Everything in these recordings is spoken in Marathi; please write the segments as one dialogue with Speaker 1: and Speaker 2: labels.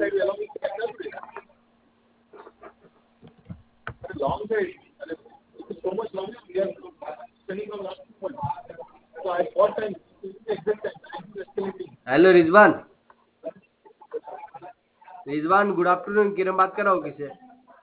Speaker 1: Hello Rizwan, Rizwan good afternoon. Kiran बात कर रहा हूँ किसे?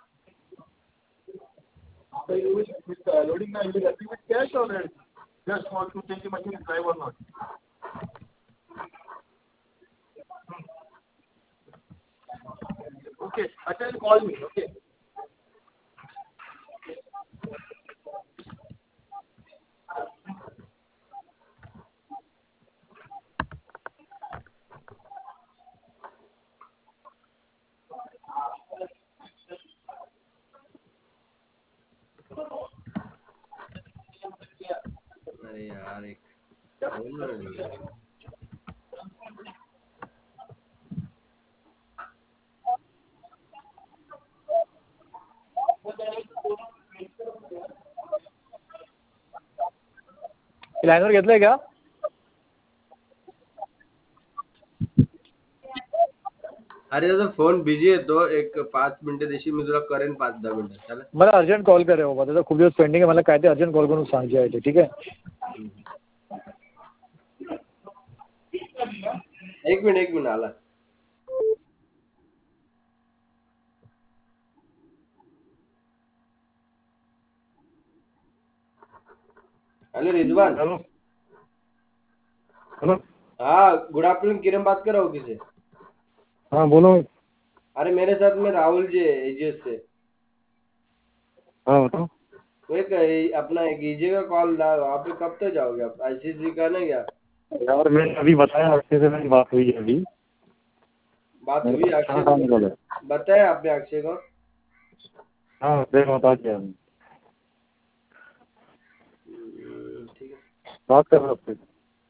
Speaker 1: अरे यार एक
Speaker 2: लायनर घेतलंय का?
Speaker 1: अरे दादा फोन बिझी येतो, एक 5 मिनिटं देशील, मी तुला करेन 5-10 मिनिटं. चालेल?
Speaker 2: मला अर्जंट कॉल कर रे बाबा, त्याचा खूप दिवस पेंडिंग आहे. मला काय ते अर्जंट कॉल करून सांगते आहे ते, ठीक आहे?
Speaker 1: एक मिनिट आला. हेलो रिजवान।
Speaker 2: हेलो हेलो,
Speaker 1: हाँ गुड आफ्टरनून। किरण बात कर रहा हूँ किसे?
Speaker 2: हाँ बोलो।
Speaker 1: अरे मेरे साथ में राहुल जी है एजीएस से।
Speaker 2: हाँ बताओ।
Speaker 1: वो एक अपना एक ईजे का कॉल था, वहाँ पे कब तक जाओगे आप? आईसीसी का ना क्या?
Speaker 2: यार मैंने अभी बताया, अक्षय से मेरी बात हुई है अभी।
Speaker 1: बात
Speaker 2: मेरे
Speaker 1: हुई
Speaker 2: पास
Speaker 1: अक्षय
Speaker 2: टाइम
Speaker 1: से?
Speaker 2: निकला।
Speaker 1: बताया आपने अक्षय को?
Speaker 2: हाँ देख बता दिया,
Speaker 1: ठीक है।
Speaker 2: बात कर रहे हो?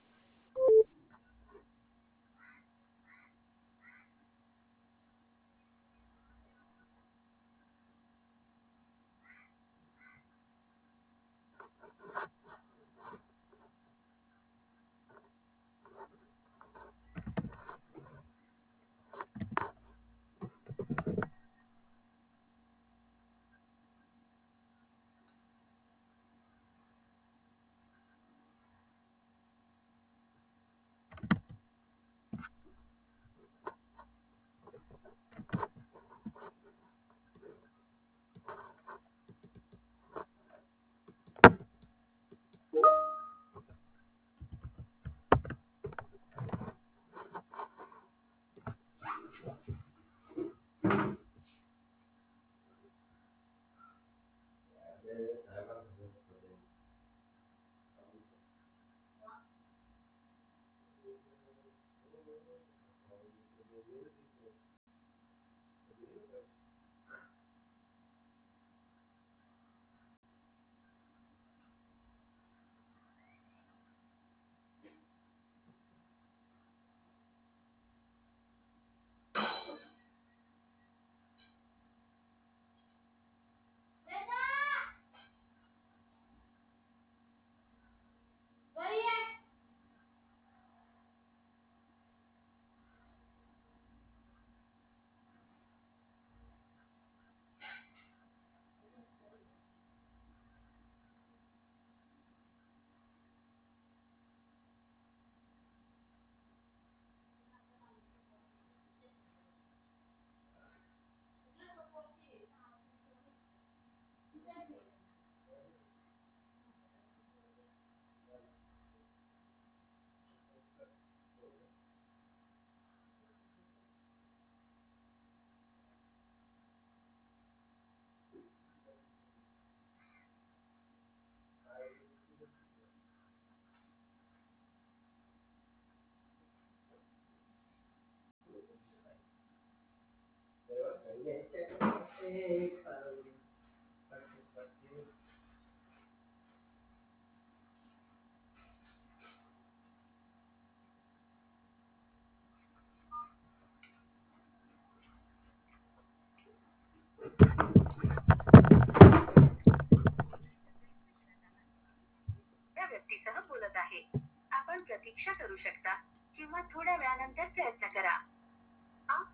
Speaker 3: व्यक्तीसह बोलत आहे, आपण प्रतीक्षा करू शकता किंवा थोड्या वेळानंतर प्रयत्न करा. आप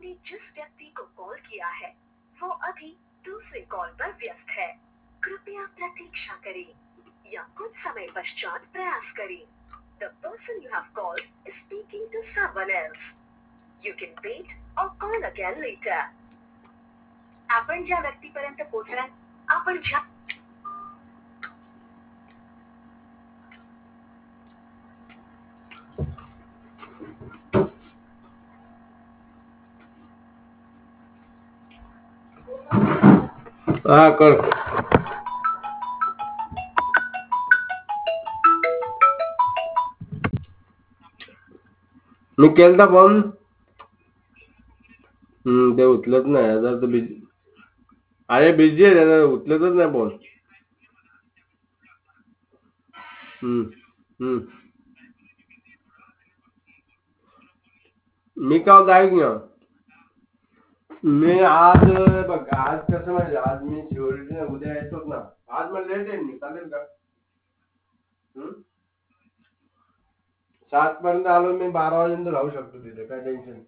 Speaker 3: आपने जिस व्यक्ति को कॉल किया है वो अभी दूसरे कॉल पर व्यस्त है। कृपया प्रतीक्षा करें या कुछ समय पश्चात प्रयास करें। The person you have called is speaking to someone else. You can wait or call again later. आपण ज्या व्यक्तीपर्यंत पोहोचणार आपण ज्या
Speaker 1: हा कर. मी केलता फोन. ते उचलत नाही आता तर बिझी. अरे बिझी आहे त्याला उचलतच नाही फोन. हम्म हम्म मी काय होतं ऐक ना. मी आज बघ आज कसं माहिती आज मी शिवडीने उद्या येतोच ना. आज मला लेट आहे मी चालेल का? 7 पर्यंत आलो मी 12 वाजेपर्यंत राहू शकतो तिथे काय टेन्शन नाही.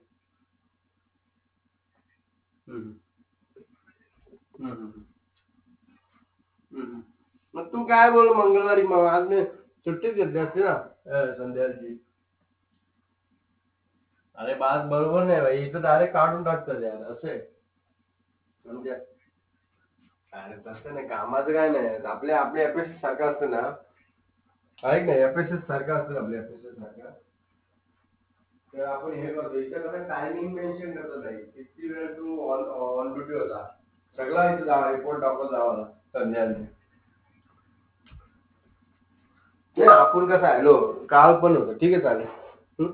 Speaker 1: हम्म, हम्म, हम्म, हम्म. मग तू काय बोल मंगळवारी मग आज मी सुट्टीच घेतली असते ना संध्याची. अरे बात बरोबर नाही भाई इथं डायरेक्ट काढून टाकतात यार असं आहे. म्हणजे अरे तसं नाही कामाचं काय नाही आपले आपले एफएसएस सारखं असतं ना. ऐक ना एफएसएस सारखं असतं आपल्या एफएसएस सारखं. तर आपण हे करतो इथं कसं टायमिंग मेन्शन करतो नाही किती वेळ तू ऑन ऑन ड्युटी होता. सगळा इथं जा रिपोर्ट दाखवत जावा संध्याकाळी. नाही आपण कसं आहे लो काल पण होतं ठीक आहे चालेल. हम्म?